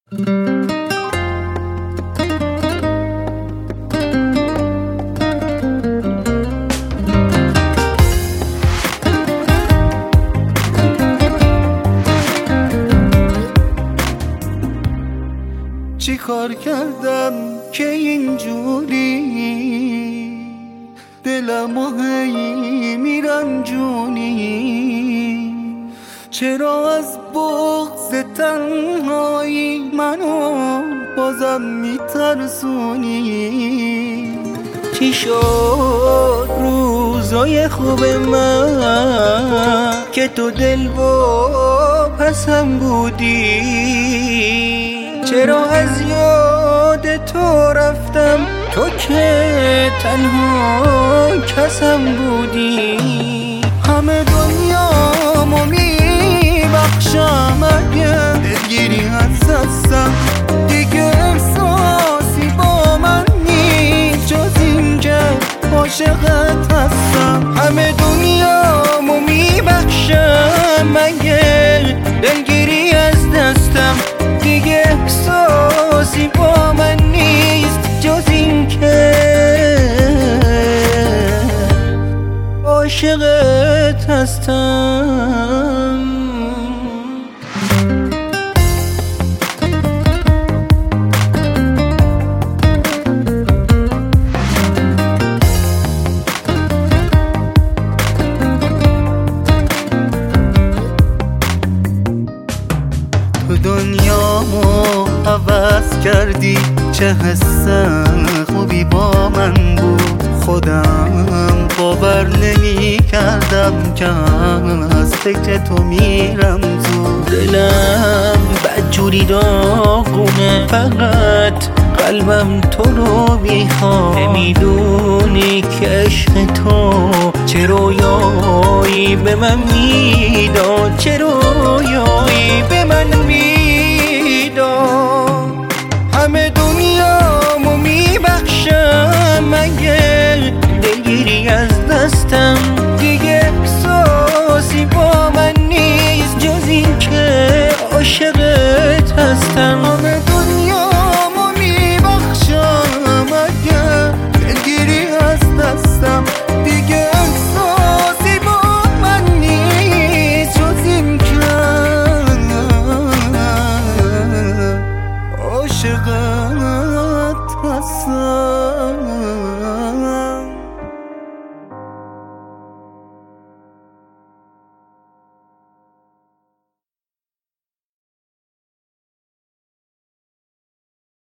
چی کار کردم که اینجوری دلمو هی میرنجونی؟ چرا از بغض تنهایی منو بازم میترسونی؟ چی شد روزای خوب من که تو دل و پسم بودی؟ چرا از یاد تو رفتم تو که تنها کسم بودی؟ همه دنیامو میبخشم اگه دلگیری از دستم دیگه احساسی با من نیست جز این که عاشقت هستم. همه دنیامو میبخشم اگه دلگیری از دستم دیگه احساسی با من نیست جز این که عاشقت هستم. تو دنیامو عوض کردی، چه حس خوبی با من بود. خودم باور نمی کردم که از فکر تو میرم زود. دلم بدجوری داغونه، فقط قلبم تو رو میخواد. نمیدونی که عشق تو چه رویایی به من میداد، چه رویایی به من میداد. همه دنیامو میبخشم اگه دلگیری از دستم دیگه احساسی با من نیست جز این که عاشقت هستم.